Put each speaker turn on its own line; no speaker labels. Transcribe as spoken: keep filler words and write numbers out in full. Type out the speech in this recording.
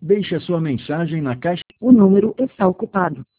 Deixe a sua mensagem na caixa.
O número está ocupado.